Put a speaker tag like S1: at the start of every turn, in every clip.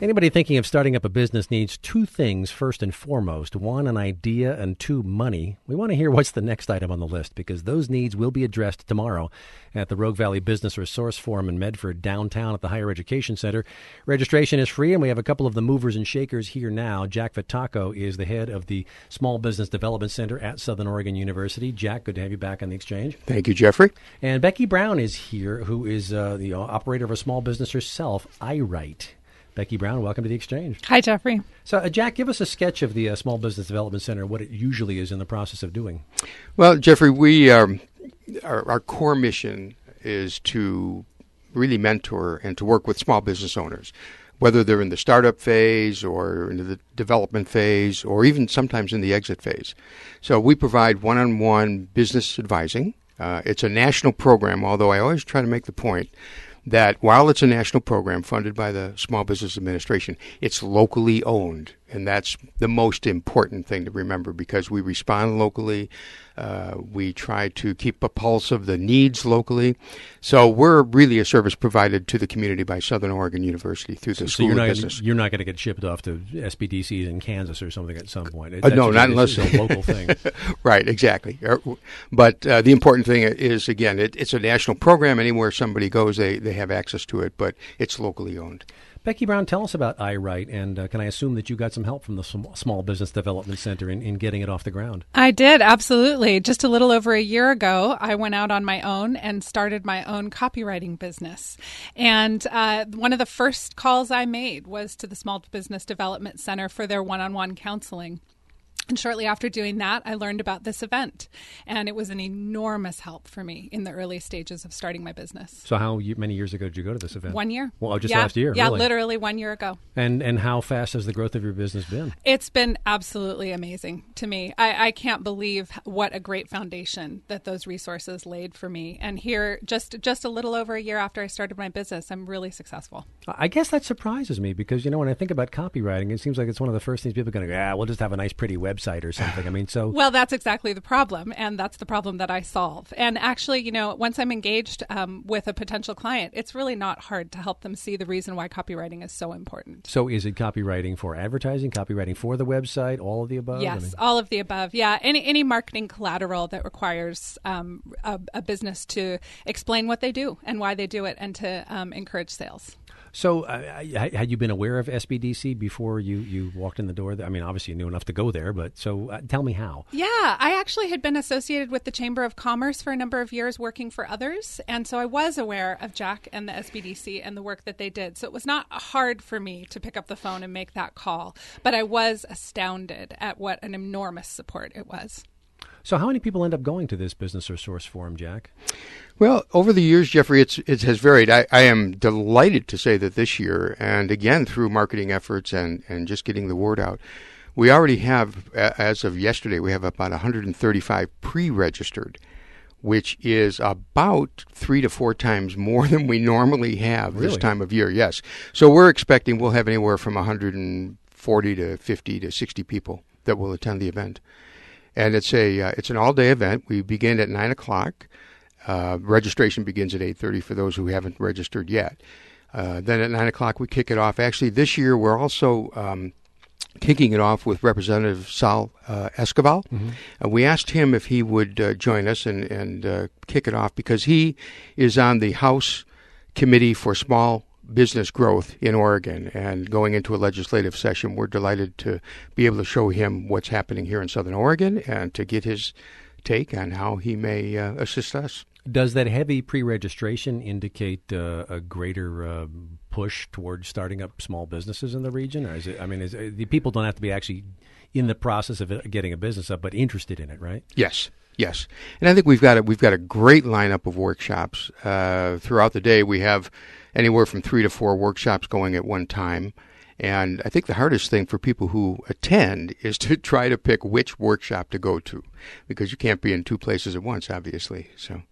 S1: Anybody thinking of starting up a business needs two things first and foremost. One, an idea, and two, money. We want to hear what's the next item on the list because those needs will be addressed tomorrow at the Rogue Valley Business Resource Forum in Medford, downtown at the Higher Education Center. Registration is free, and we have a couple of the movers and shakers here now. Jack Fataco is the head of the Small Business Development Center at Southern Oregon University. Jack, good to have you back on the exchange.
S2: Thank you, Jeffrey.
S1: And Becky Brown is here, who is the operator of a small business herself, iWrite. Becky Brown, welcome to the exchange.
S3: Hi, Jeffrey.
S1: So, Jack, give us a sketch of the Small Business Development Center, what it usually is in the process of doing.
S2: Well, Jeffrey, our core mission is to really mentor and to work with small business owners, whether they're in the startup phase or in the development phase or even sometimes in the exit phase. So we provide one-on-one business advising. It's a national program, although I always try to make the point that while it's a national program funded by the Small Business Administration, it's locally owned. And that's the most important thing to remember because we respond locally. We try to keep a pulse of the needs locally. So we're really a service provided to the community by Southern Oregon University through the School of Business.
S1: You're not going to get shipped off to SBDCs in Kansas or something at some point.
S2: No, not unless
S1: it's a local thing.
S2: Right, exactly. But the important thing is, again, it's a national program. Anywhere somebody goes, they have access to it, but it's locally owned.
S1: Becky Brown, tell us about iWrite, and can I assume that you got some help from the Small Business Development Center in getting it off the ground?
S3: I did, absolutely. Just a little over a year ago, I went out on my own and started my own copywriting business. And one of the first calls I made was to the Small Business Development Center for their one-on-one counseling. And shortly after doing that, I learned about this event, and it was an enormous help for me in the early stages of starting my business.
S1: So how many years ago did you go to this event?
S3: 1 year.
S1: Well, just last year,
S3: Yeah,
S1: really?
S3: Literally 1 year ago.
S1: And how fast has the growth of your business been?
S3: It's been absolutely amazing to me. I can't believe what a great foundation that those resources laid for me. And here, just a little over a year after I started my business, I'm really successful.
S1: I guess that surprises me because, when I think about copywriting, it seems like it's one of the first things people are going to go, we'll just have a nice, pretty website or something.
S3: Well, that's exactly the problem, and that's the problem that I solve. And actually, once I'm engaged with a potential client, it's really not hard to help them see the reason why copywriting is so important.
S1: So is it copywriting for advertising, copywriting for the website, all of the above?
S3: Yes, all of the above. Yeah, any marketing collateral that requires a business to explain what they do and why they do it and to encourage sales.
S1: So had you been aware of SBDC before you walked in the door? Obviously you knew enough to go there, but so tell me how.
S3: Yeah, I actually had been associated with the Chamber of Commerce for a number of years working for others. And so I was aware of Jack and the SBDC and the work that they did. So it was not hard for me to pick up the phone and make that call. But I was astounded at what an enormous support it was.
S1: So how many people end up going to this Business Resource Forum, Jack?
S2: Well, over the years, Jeffrey, it has varied. I am delighted to say that this year, and again through marketing efforts and just getting the word out, we already have, as of yesterday, we have about 135 pre-registered, which is about 3 to 4 times more than we normally have this time of year. Yes. So we're expecting we'll have anywhere from 140 to 50 to 60 people that will attend the event. And it's an all-day event. We begin at 9 o'clock. Registration begins at 8:30 for those who haven't registered yet. Then at 9 o'clock we kick it off. Actually, this year we're also kicking it off with Representative Sal Escobar. Mm-hmm. We asked him if he would join us and kick it off because he is on the House Committee for Small Business Growth in Oregon, and going into a legislative session, we're delighted to be able to show him what's happening here in Southern Oregon and to get his take on how he may assist us.
S1: Does that heavy pre-registration indicate a greater push towards starting up small businesses in the region, or is it? The people don't have to be actually in the process of getting a business up, but interested in it, right?
S2: Yes. And I think we've got a great lineup of workshops throughout the day. We have anywhere from 3 to 4 workshops going at one time. And I think the hardest thing for people who attend is to try to pick which workshop to go to, because you can't be in 2 places at once, obviously.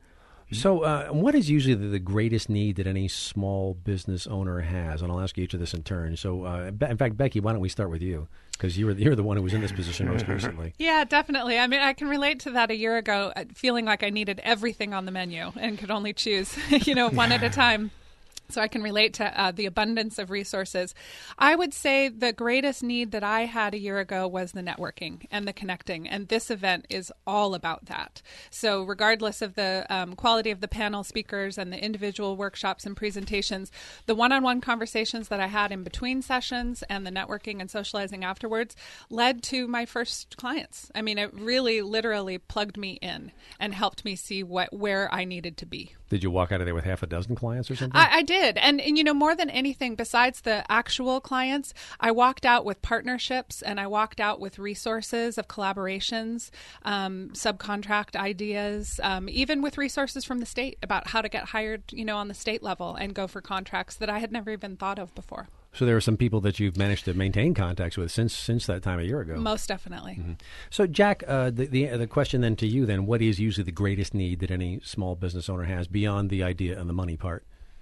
S2: So
S1: what is usually the greatest need that any small business owner has? And I'll ask you each of this in turn. So, in fact, Becky, why don't we start with you? Because you're the one who was in this position most recently.
S3: Yeah, definitely. I can relate to that a year ago, feeling like I needed everything on the menu and could only choose, one at a time. So I can relate to the abundance of resources. I would say the greatest need that I had a year ago was the networking and the connecting. And this event is all about that. So regardless of the quality of the panel speakers and the individual workshops and presentations, the one-on-one conversations that I had in between sessions and the networking and socializing afterwards led to my first clients. I mean, it really literally plugged me in and helped me see where I needed to be.
S1: Did you walk out of there with half a dozen clients or something?
S3: I did. And, you know, more than anything, besides the actual clients, I walked out with partnerships and I walked out with resources of collaborations, subcontract ideas, even with resources from the state about how to get hired, you know, on the state level and go for contracts that I had never even thought of before.
S1: So there are some people that you've managed to maintain contacts with since that time a year ago.
S3: Most definitely.
S1: Mm-hmm. So, Jack, the question then to you then, what is usually the greatest need that any small business owner has beyond the idea and the money part?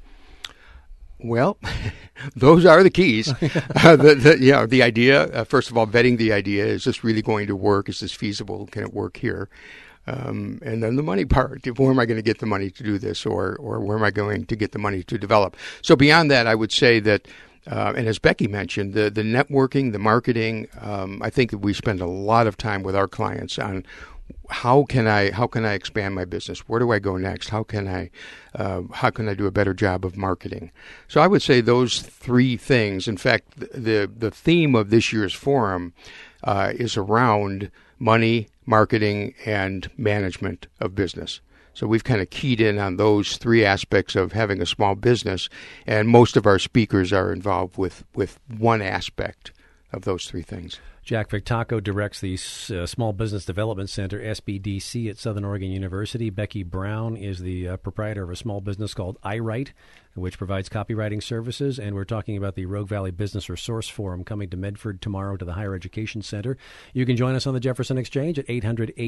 S2: Well, those are the keys. The idea, first of all, vetting the idea. Is this really going to work? Is this feasible? Can it work here? And then the money part. Where am I going to get the money to do this? Or where am I going to get the money to develop? So beyond that, I would say that, and as Becky mentioned, the networking, the marketing, I think that we spend a lot of time with our clients on how can I expand my business? Where do I go next? How can I do a better job of marketing? So I would say those three things. In fact, the theme of this year's forum is around money, marketing, and management of business. So we've kind of keyed in on those three aspects of having a small business, and most of our speakers are involved with one aspect of those three things.
S1: Jack Victaco directs the Small Business Development Center, SBDC, at Southern Oregon University. Becky Brown is the proprietor of a small business called iWrite, which provides copywriting services. And we're talking about the Rogue Valley Business Resource Forum coming to Medford tomorrow to the Higher Education Center. You can join us on the Jefferson Exchange at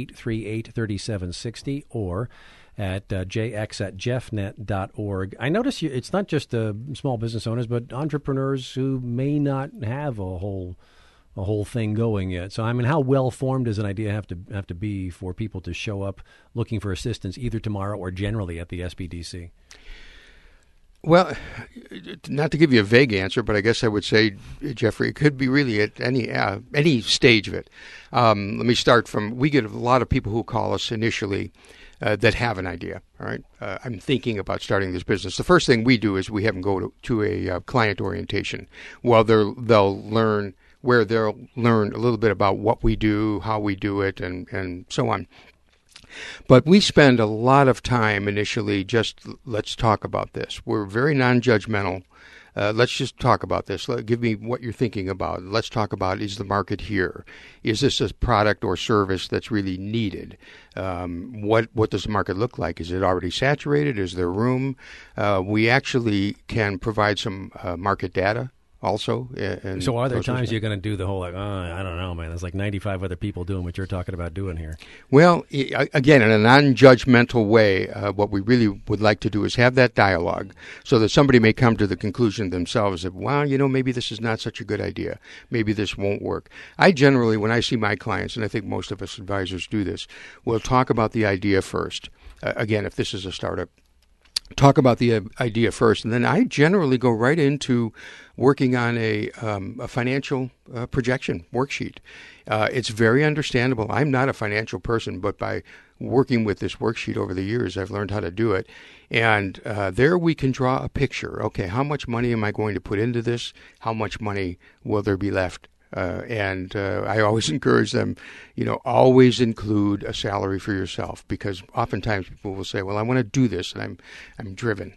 S1: 800-838-3760 or at jx@jeffnet.org. I notice it's not just small business owners, but entrepreneurs who may not have a whole thing going yet. So, I mean, how well formed does an idea have to be for people to show up looking for assistance either tomorrow or generally at the SBDC?
S2: Well, not to give you a vague answer, but I guess I would say, Jeffrey, it could be really at any stage of it. Let me start from, we get a lot of people who call us initially that have an idea. All right, I'm thinking about starting this business. The first thing we do is we have them go to a client orientation. Well, they'll learn a little bit about what we do, how we do it, and so on. But we spend a lot of time initially just, let's talk about this. We're very non-judgmental. Let's just talk about this. Give me what you're thinking about. Let's talk about, is the market here? Is this a product or service that's really needed? What does the market look like? Is it already saturated? Is there room? We actually can provide some market data also.
S1: So are there times you're going to do the whole, I don't know, man, there's like 95 other people doing what you're talking about doing here?
S2: Well, again, in a non-judgmental way, what we really would like to do is have that dialogue so that somebody may come to the conclusion themselves that, well, maybe this is not such a good idea. Maybe this won't work. I generally, when I see my clients, and I think most of us advisors do this, we'll talk about the idea first. Again, if this is a startup, talk about the idea first, and then I generally go right into working on a financial projection worksheet. It's very understandable. I'm not a financial person, but by working with this worksheet over the years, I've learned how to do it. And there we can draw a picture. Okay, how much money am I going to put into this? How much money will there be left? And I always encourage them, always include a salary for yourself, because oftentimes people will say, well, I want to do this and I'm driven.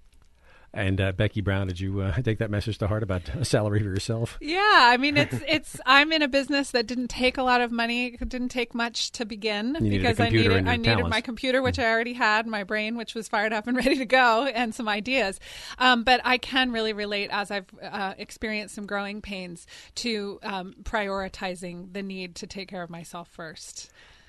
S1: And Becky Brown, did you take that message to heart about a salary for yourself?
S3: Yeah, I mean, it's. I'm in a business that didn't take a lot of money. It didn't take much to begin because I needed my computer, which I already had, my brain, which was fired up and ready to go, and some ideas. But I can really relate, as I've experienced some growing pains, to prioritizing the need to take care of myself first.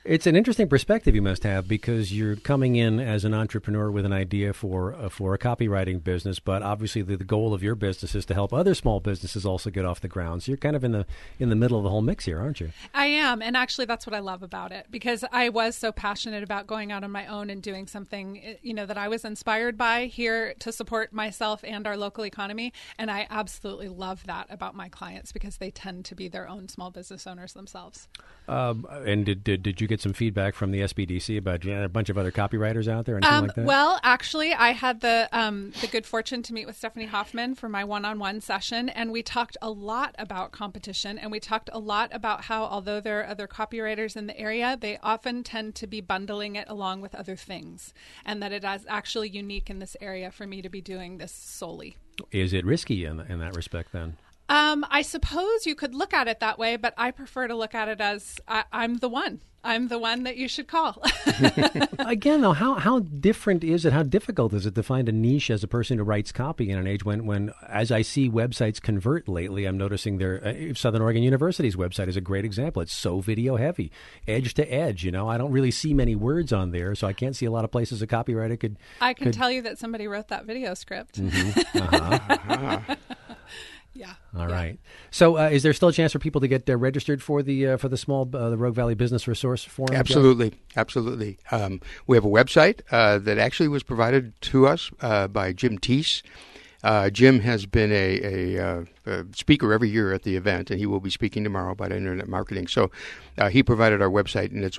S1: It's an interesting perspective you must have because you're coming in as an entrepreneur with an idea for a copywriting business, but obviously the goal of your business is to help other small businesses also get off the ground. So you're kind of in the middle of the whole mix here, aren't you?
S3: I am, and actually that's what I love about it, because I was so passionate about going out on my own and doing something, that I was inspired by here to support myself and our local economy, and I absolutely love that about my clients because they tend to be their own small business owners themselves.
S1: And did you get some feedback from the SBDC about a bunch of other copywriters out there, anything like that?
S3: Well, actually, I had the good fortune to meet with Stephanie Hoffman for my one-on-one session, and we talked a lot about competition, and we talked a lot about how, although there are other copywriters in the area, they often tend to be bundling it along with other things, and that it is actually unique in this area for me to be doing this solely.
S1: Is it risky in that respect then?
S3: I suppose you could look at it that way, but I prefer to look at it as I'm the one. I'm the one that you should call.
S1: Again, though, how different is it? How difficult is it to find a niche as a person who writes copy in an age when as I see websites convert lately, I'm noticing Southern Oregon University's website is a great example. It's so video heavy, edge to edge. I don't really see many words on there, so I can't see a lot of places a copywriter could.
S3: I can tell you that somebody wrote that video script.
S1: Mm-hmm. Uh-huh.
S3: Yeah.
S1: All right. So, is there still a chance for people to get registered for the Rogue Valley Business Resource Forum?
S2: Absolutely, absolutely. We have a website that actually was provided to us by Jim Teese. Jim has been a speaker every year at the event, and he will be speaking tomorrow about internet marketing. So he provided our website, and it's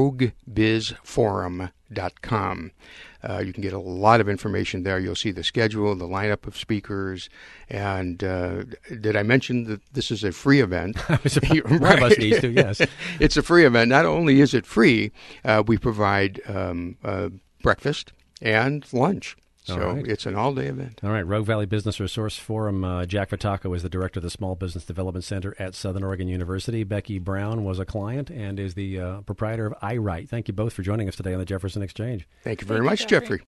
S2: roguebizforum.com. You can get a lot of information there. You'll see the schedule, the lineup of speakers, and did I mention that this is a free event?
S1: One of us needs to, yes.
S2: It's a free event. Not only is it free, we provide breakfast and lunch. So It's an all-day event.
S1: All right. Rogue Valley Business Resource Forum. Jack Fataco is the director of the Small Business Development Center at Southern Oregon University. Becky Brown was a client and is the proprietor of iWrite. Thank you both for joining us today on the Jefferson Exchange.
S2: Thank you very much, Jeffrey.